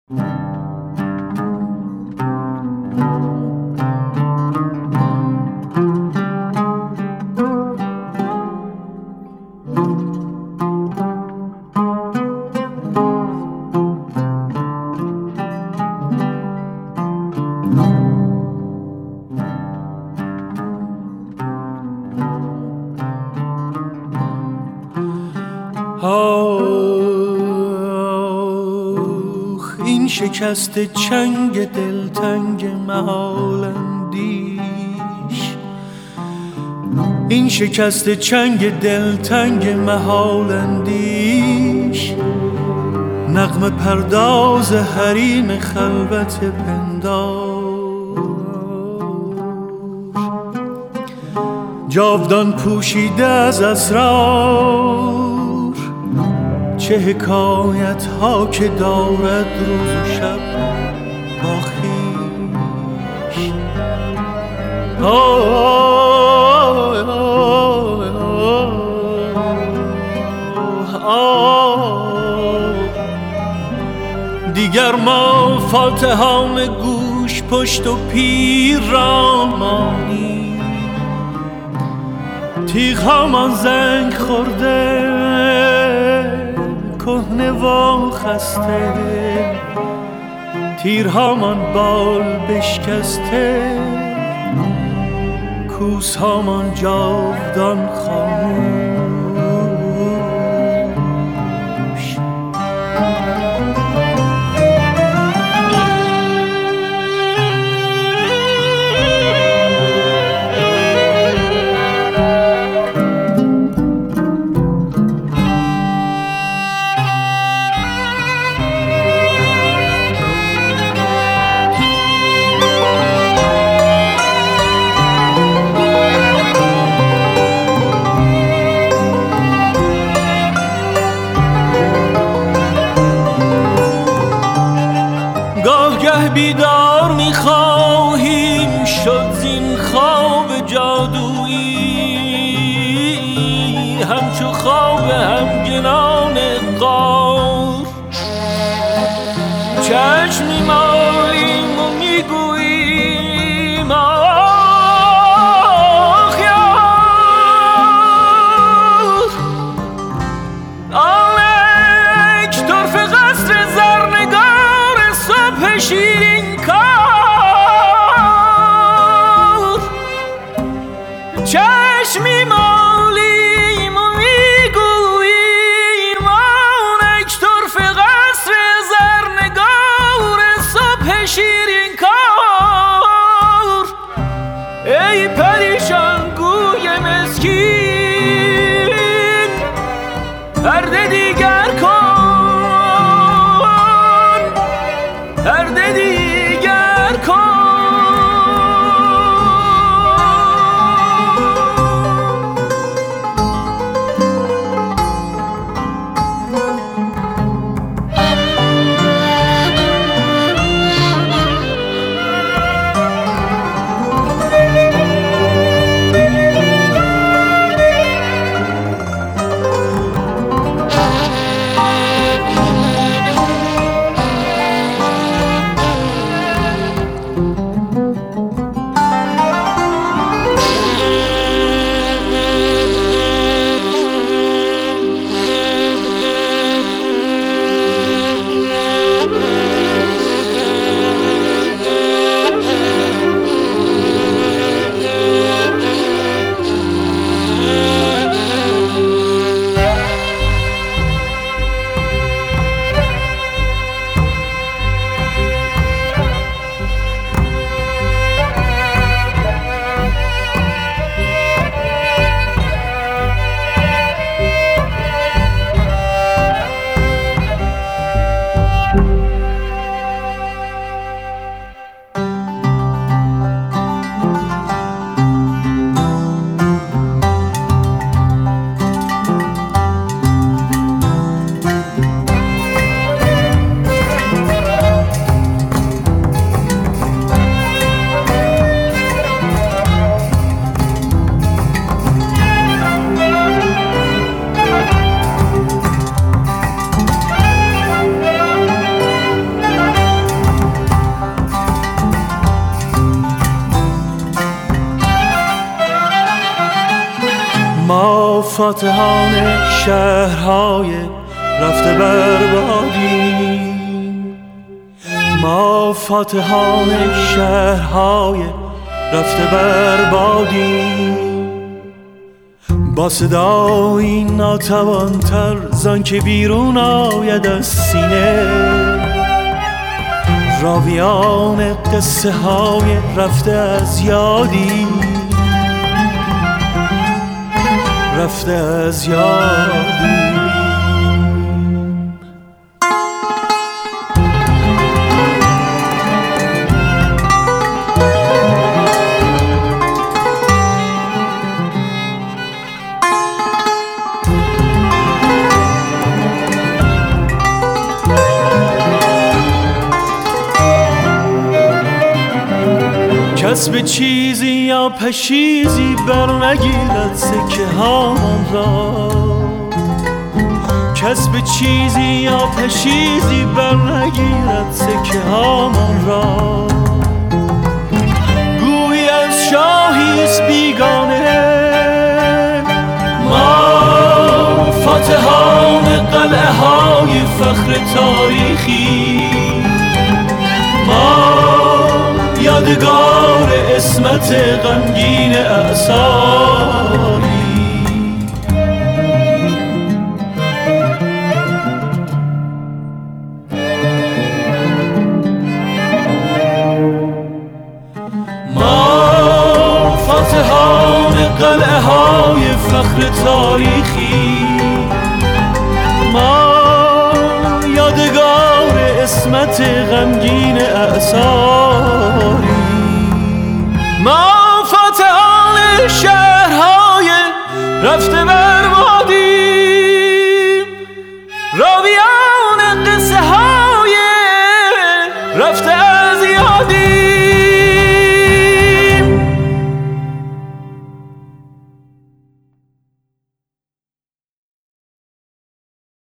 این شکست چنگ دلتنگ محال اندیش، این شکست چنگ دلتنگ محال اندیش، نغمه پرداز حریم خلوت پندار، جاودان پوشیده از اسرار، چه حکایت ها که دارد روز و شب با خویش. دیگر ما فاتحان گوش پشت و پیر را مانیم، تیغ‌هامان زنگ خورده کهنه و خسته، تیرهامان بال بشکسته، کوسهامان جاودان خاموش. گاه بیدار می‌خواهیم شد زین خواب جادویی، همچو خواب همگنان غار، چشم می‌مالیم و می‌گوییم آخ یار، آنک طرف قصر زرنگار صبح شیرین کار، چشمی مالیم و میگوییم آنک طرف قصر زرنگار صبح شیرین کار. ای پریشان گوی مسکین پرده دیگر کن، پرده دیگر فاتحان شهرهای رفته بربادیم، ما فاتحان شهرهای رفته بربادیم. با صدایی ناتوانتر زان که بیرون آید از سینه، راویان قصه های رفته از یادی، رفته از یادی. کس به چیزی یا پشیزی بر نگیرد سکه هامان را، کس به چیزی یا پشیزی بر نگیرد سکه هامان را. گویی از شاهیست بیگانه، ما فاتحان قلعه های فخر تاریخی، ما یادگار عصمت غمگین اعصاری. ما فاتحان قلعه های فخر تاریخی، ما یادگار عصمت غمگین اعصاری. ما فاتحان شهرهای رفته